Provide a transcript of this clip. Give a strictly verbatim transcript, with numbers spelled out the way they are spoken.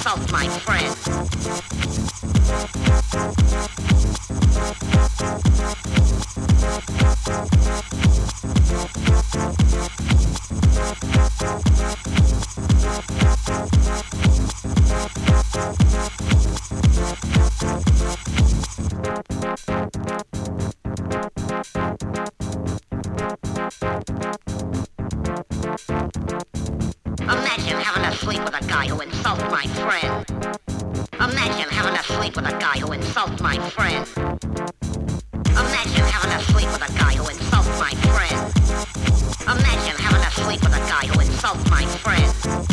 insult my friend. Imagine having to sleep with a guy who insults my friend. Imagine having to sleep with a guy who insults my friend. Imagine having to sleep with a guy who insults my friend. Imagine having to sleep with a guy who insults my friend.